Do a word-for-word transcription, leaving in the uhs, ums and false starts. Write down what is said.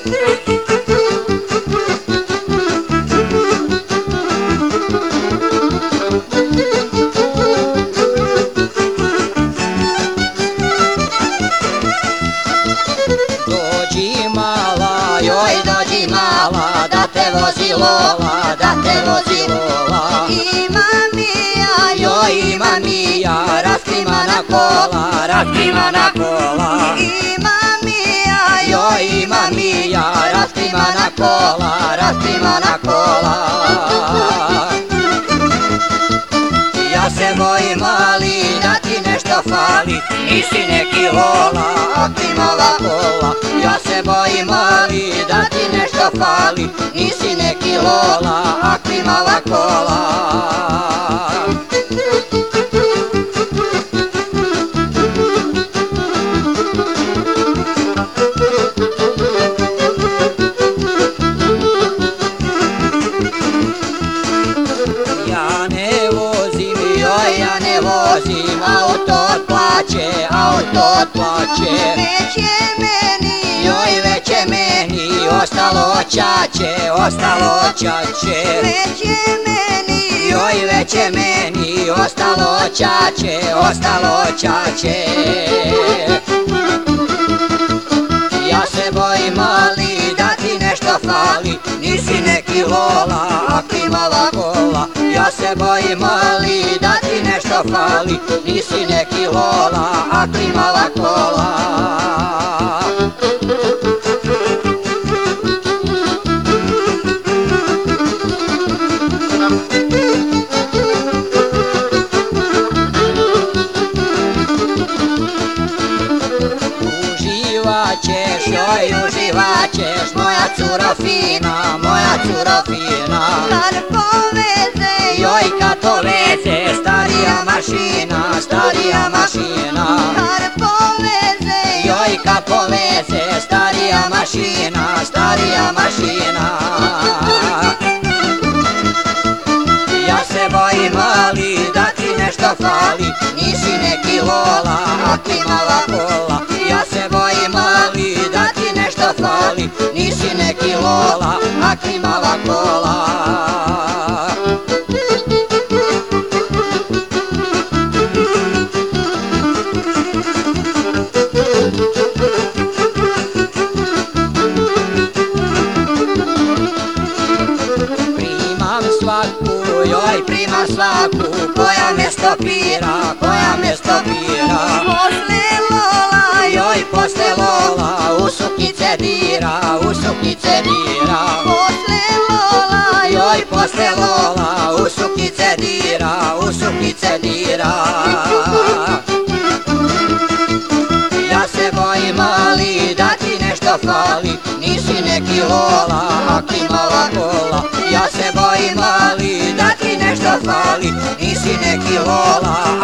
Da te vozi Lola, da te vozi Lola. Ima mija, joj ima mija, raskrimana kola, raskrimana kola. Ima mija, joj ima mija, raskrimana kola, raskrimana kola. Ja se bojim mali da ti nešto fali, nisi neki Lola, a klimala kola. Ja se bojim mali da ti nešto fali, nisi neki Lola, a klimala kola. Ja ne vozim, joj ja ne vozim, auto od plaće, auto od plaće. već je meni, Joj već je meni, ostalo ćaće, ostalo ćaće. već je meni, Joj već je meni, ostalo ćaće, ostalo ćaće. Ja se bojim mali da ti nešto fali, nisi neki Lola, a klimala kola. Ja se bojim mali da ti nešto fali, nisi neki Lola, a klimala kola. Uživaćeš, joj uživaćeš, moja curo fina, moja curo fina. kad poveze, Joj kad poveze, starija mašina, starija mašina. kad poveze, Joj kad poveze, starija mašina, starija mašina. Ja se bojim mali da ti nešto fali, nisi neki Lola, a klimala kola. Ja se bojim mali da ti nešto fali, nisi neki Lola, a klimala kola. Primam svaku, joj primam svaku, koja me stopira, koja me stopira. posle Lola, Joj posle Lola, u sukice dira, u sukice dira. posle Lola, Joj posle Lola, u sukice dira, u sukice dira. Ja se bojim mali da ti nešto fali, nisi neki Lola, a klimala kola. Ja se bojim mali da ti nešto fali, nisi neki Lola,